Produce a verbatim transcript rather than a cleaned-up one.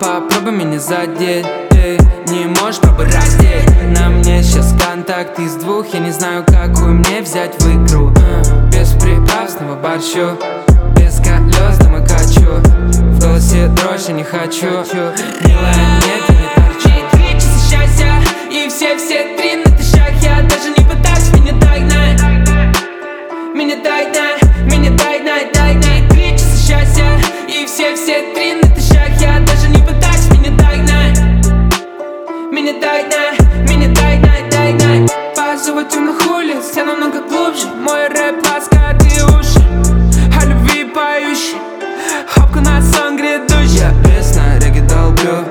попробуй меня задеть. Ты не можешь пробовать раздеть. На мне сейчас контакт из двух, я не знаю, какую мне взять в игру. Без приправ снова борщу, без колес дома качу. В голосе дрожь, я не хочу. Милая, нет, я не торчу. Три часа счастья, и все-все три на тысячах. Я даже не пытаюсь, меня догнать. Меня догнать, меня догнать, догнать. Три часа счастья, и все-все три на тысячах. Я даже не пытаюсь, меня догнать. Меня догнать, меня догнать, догнать. Позову темных улиц, я намного глубже. Мой рэп ласкает уши, о любви поющий, хапку на сон грядущий. Я без снаряги долблю,